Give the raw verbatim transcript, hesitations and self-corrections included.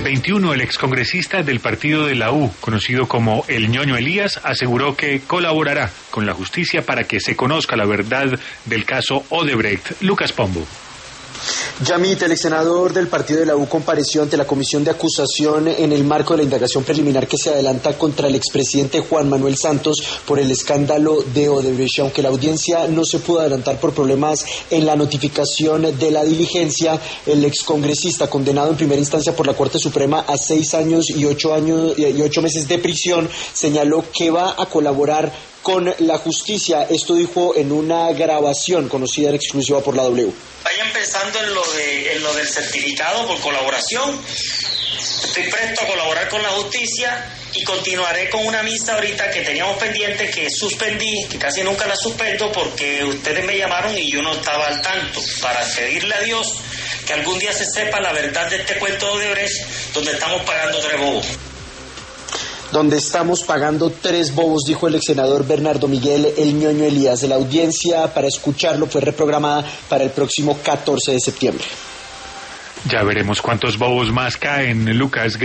veintiuno, el excongresista del partido de la U, conocido como el Ñoño Elías, aseguró que colaborará con la justicia para que se conozca la verdad del caso Odebrecht. Lucas Pombo. Yamit, el exsenador del partido de la U, compareció ante la comisión de acusación en el marco de la indagación preliminar que se adelanta contra el expresidente Juan Manuel Santos por el escándalo de Odebrecht. Aunque la audiencia no se pudo adelantar por problemas en la notificación de la diligencia, el excongresista, condenado en primera instancia por la Corte Suprema a seis años y ocho años y ocho meses de prisión, señaló que va a colaborar con la justicia. Esto dijo en una grabación conocida en exclusiva por la W. Vayan pensando en lo de en lo del certificado por colaboración. Estoy presto a colaborar con la justicia y continuaré con una misa ahorita que teníamos pendiente, que suspendí, que casi nunca la suspendo porque ustedes me llamaron y yo no estaba al tanto, para pedirle a Dios que algún día se sepa la verdad de este cuento de Odebrecht, donde estamos pagando tres bobos. Donde estamos pagando tres bobos, dijo el ex senador Bernardo Miguel El Ñoño Elías. La audiencia para escucharlo fue reprogramada para el próximo catorce de septiembre. Ya veremos cuántos bobos más caen, Lucas.